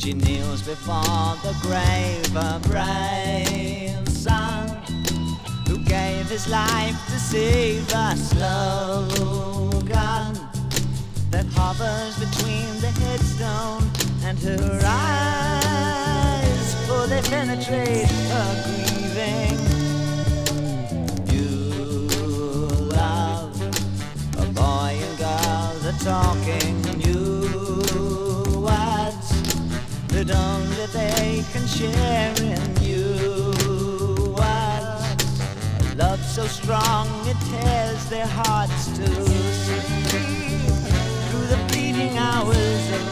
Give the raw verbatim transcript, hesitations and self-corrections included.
She kneels before the grave, her brave son, who gave his life to save a slogan that hovers between the headstone and her eyes, for they penetrate her grieving. You love, a boy and girl, are talking new words that only they can share in you. Words, a love so strong it tears their hearts to see through the fleeting hours of